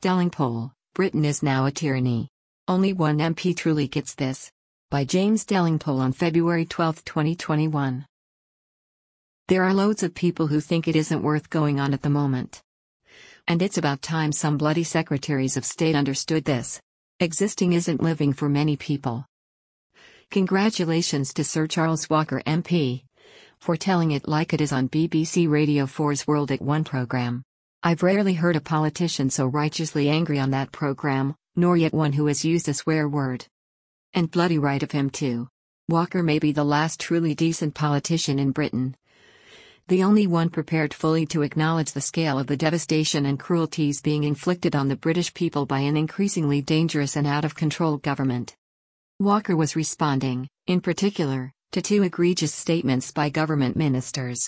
Stelling poll, Britain is now a tyranny. Only one MP truly gets this. By James Delingpole on February 12, 2021. There are loads of people who think it isn't worth going on at the moment. And it's about time some bloody secretaries of state understood this. Existing isn't living for many people. Congratulations to Sir Charles Walker MP for telling it like it is on BBC Radio 4's World at One programme. I've rarely heard a politician so righteously angry on that programme, nor yet one who has used a swear word. And bloody right of him too. Walker may be the last truly decent politician in Britain. The only one prepared fully to acknowledge the scale of the devastation and cruelties being inflicted on the British people by an increasingly dangerous and out-of-control government. Walker was responding, in particular, to two egregious statements by government ministers.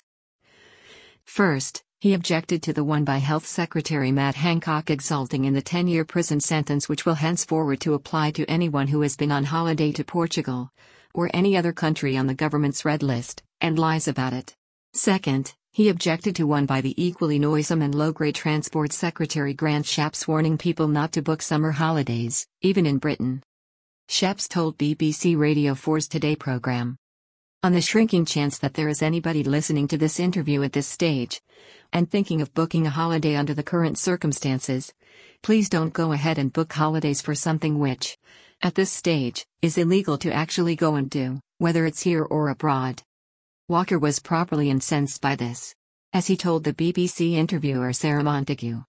First, he objected to the one by Health Secretary Matt Hancock exulting in the 10-year prison sentence which will henceforward to apply to anyone who has been on holiday to Portugal, or any other country on the government's red list, and lies about it. Second, he objected to one by the equally noisome and low-grade Transport Secretary Grant Shapps warning people not to book summer holidays, even in Britain. Shapps told BBC Radio 4's Today programme. On the shrinking chance that there is anybody listening to this interview at this stage, and thinking of booking a holiday under the current circumstances, please don't go ahead and book holidays for something which, at this stage, is illegal to actually go and do, whether it's here or abroad. Walker was properly incensed by this, as he told the BBC interviewer Sarah Montague.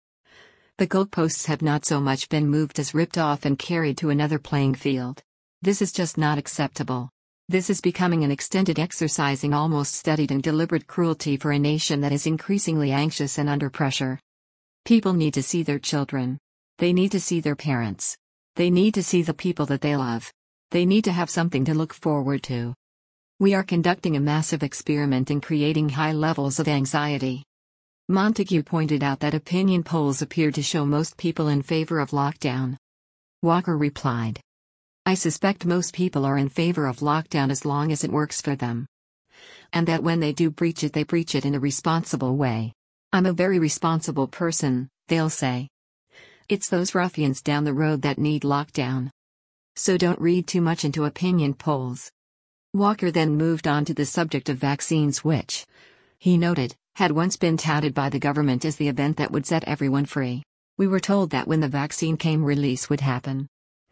The goalposts have not so much been moved as ripped off and carried to another playing field. This is just not acceptable. This is becoming an extended exercise in almost studied and deliberate cruelty for a nation that is increasingly anxious and under pressure. People need to see their children. They need to see their parents. They need to see the people that they love. They need to have something to look forward to. We are conducting a massive experiment in creating high levels of anxiety. Montague pointed out that opinion polls appear to show most people in favor of lockdown. Walker replied, "I suspect most people are in favor of lockdown as long as it works for them. And that when they do breach it, they breach it in a responsible way. I'm a very responsible person, they'll say. It's those ruffians down the road that need lockdown. So don't read too much into opinion polls." Walker then moved on to the subject of vaccines which, he noted, had once been touted by the government as the event that would set everyone free. We were told that when the vaccine came, release would happen.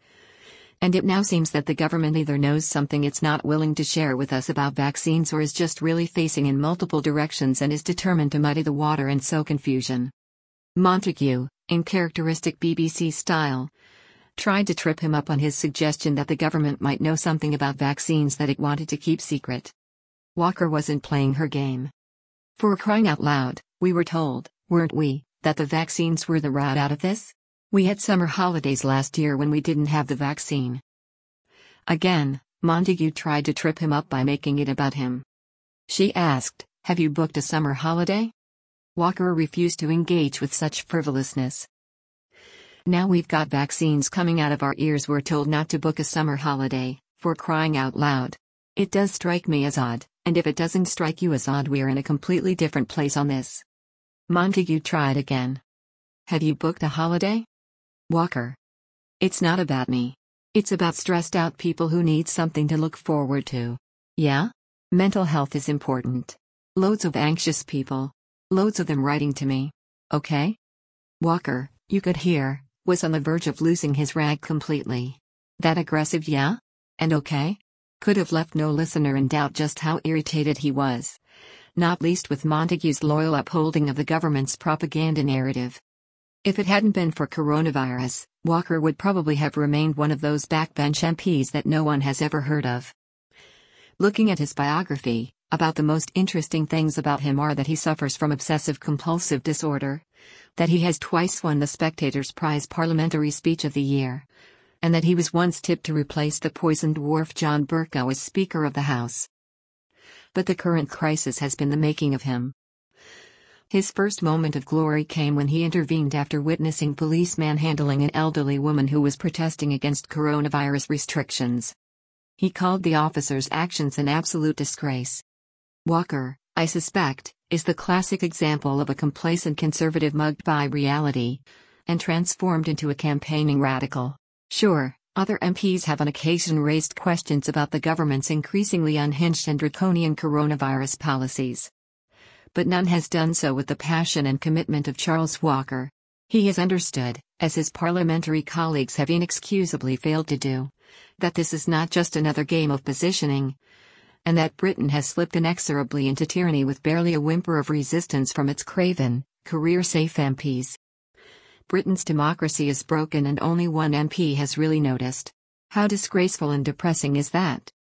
And it now seems that the government either knows something it's not willing to share with us about vaccines or is just really facing in multiple directions and is determined to muddy the water and sow confusion. Montague, in characteristic BBC style, tried to trip him up on his suggestion that the government might know something about vaccines that it wanted to keep secret. Walker wasn't playing her game. For crying out loud, we were told, weren't we, that the vaccines were the route out of this? We had summer holidays last year when we didn't have the vaccine. Again, Montague tried to trip him up by making it about him. She asked, "Have you booked a summer holiday?" Walker refused to engage with such frivolousness. Now we've got vaccines coming out of our ears, we're told not to book a summer holiday, for crying out loud. It does strike me as odd, and if it doesn't strike you as odd, we're in a completely different place on this. Montague tried again. "Have you booked a holiday?" Walker. "It's not about me. It's about stressed out people who need something to look forward to. Yeah? Mental health is important. Loads of anxious people. Loads of them writing to me. Okay?" Walker, you could hear, was on the verge of losing his rag completely. That aggressive "yeah?" and "okay?" could have left no listener in doubt just how irritated he was. Not least with Montague's loyal upholding of the government's propaganda narrative. If it hadn't been for coronavirus, Walker would probably have remained one of those backbench MPs that no one has ever heard of. Looking at his biography, about the most interesting things about him are that he suffers from obsessive-compulsive disorder, that he has twice won the Spectator's Prize Parliamentary Speech of the Year, and that he was once tipped to replace the poisoned dwarf John Bercow as Speaker of the House. But the current crisis has been the making of him. His first moment of glory came when he intervened after witnessing police manhandling an elderly woman who was protesting against coronavirus restrictions. He called the officers' actions an absolute disgrace. Walker, I suspect, is the classic example of a complacent conservative mugged by reality, and transformed into a campaigning radical. Sure, other MPs have on occasion raised questions about the government's increasingly unhinged and draconian coronavirus policies. But none has done so with the passion and commitment of Charles Walker. He has understood, as his parliamentary colleagues have inexcusably failed to do, that this is not just another game of positioning, and that Britain has slipped inexorably into tyranny with barely a whimper of resistance from its craven, career-safe MPs. Britain's democracy is broken and only one MP has really noticed. How disgraceful and depressing is that?